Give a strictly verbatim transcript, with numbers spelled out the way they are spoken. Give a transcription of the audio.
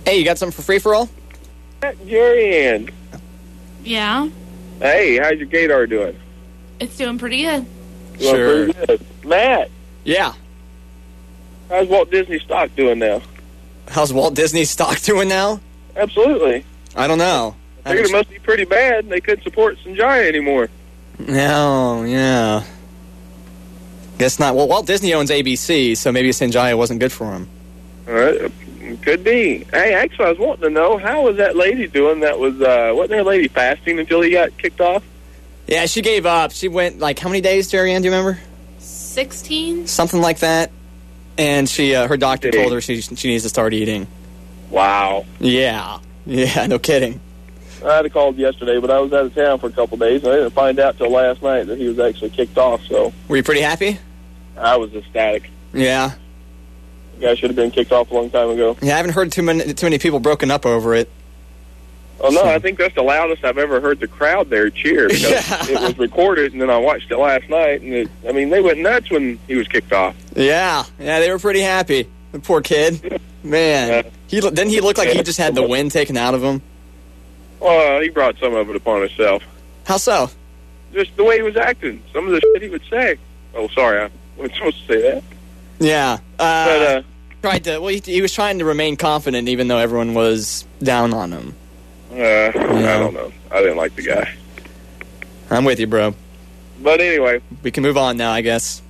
Hey, you got something for free-for-all? Jerry Ann. Yeah, Hey, how's your gator doing? it's doing pretty good. Doing Sure. pretty good. Matt, Yeah. how's Walt Disney stock doing now? How's Walt Disney stock doing now? Absolutely. I don't know. I figured it must be pretty bad. They couldn't support Sanjaya anymore. No, yeah. Guess not. Well, Walt Disney owns A B C, so maybe Sanjaya wasn't good for him. All right. Could be. Hey, actually, I was wanting to know, how was that lady doing that was, uh, wasn't that lady fasting until he got kicked off? Yeah, she gave up. She went, like, how many days, Jerry Ann, do you remember? sixteen? Something like that. And she, uh, her doctor told her she she needs to start eating. Wow. Yeah. Yeah, no kidding. I had called yesterday, but I was out of town for a couple of days, and I didn't find out till last night that he was actually kicked off, so Were you pretty happy? I was ecstatic. Yeah. The guy should have been kicked off a long time ago. Yeah, I haven't heard too many too many people broken up over it. Oh, no, I think that's the loudest I've ever heard the crowd there cheer, because Yeah. it was recorded, and then I watched it last night, and it, I mean, they went nuts when he was kicked off. Yeah. Yeah, they were pretty happy. The poor kid. Man. Yeah. He Didn't he look like he just had the wind taken out of him? Well, he brought some of it upon himself. How so? Just the way he was acting. Some of the shit he would say. Oh, sorry, I wasn't supposed to say that. Yeah. Uh, But, uh, tried to. Well, he, he was trying to remain confident, even though everyone was down on him. uh, I don't know. I didn't like the guy. I'm with you, bro. But anyway. We can move on now, I guess.